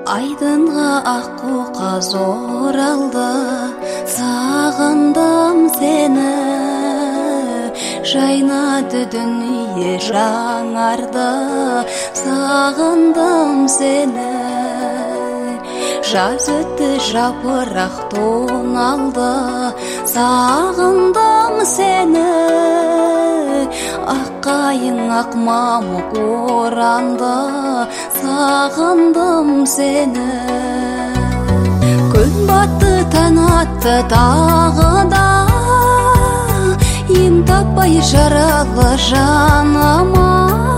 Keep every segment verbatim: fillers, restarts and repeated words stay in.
Айдынға аққу қаз оралды, сағындым сені. Жайнады дүние жаңарды, сағындым сені. Жаз өтті жапырақ тоналды, сағындым сені. Аққайың ақ мамық оранды, сағындым сені. Күн батты таң атты тағы да, ем таппай жаралы жаныма.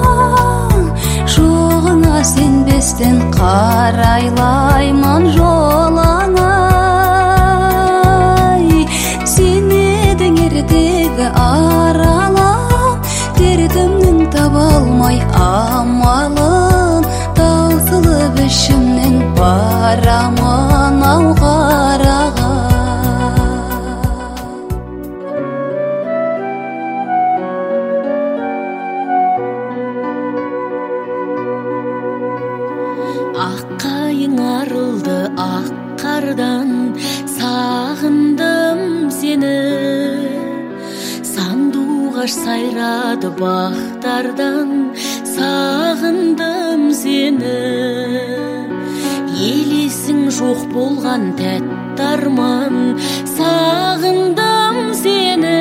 Жоғыңа сенбестен қарайлаймын жолыңа. Сен едің ертегі аралап, дертімнің таба алмай амалын. Таусылып ішімнен барамын ау қараға. Аққайың арылды ақ қардан, сағындым сені. Сандуғаш сайрады бақтардан, сағындым сені. Елесің жоқ болған тәтті арман, сағындым сені.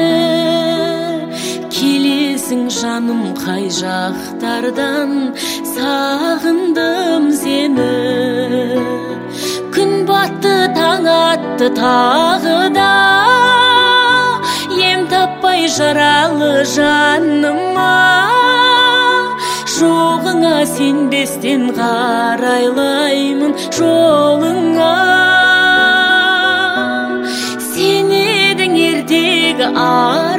Келесің жаным қай жақтардан, сағындым сені. Күн батты таң атты тағы да, ем таппай жаралы жаныма. Жоғыңа сенбестен қарайлаймын жолыңа. Сен едің ертегі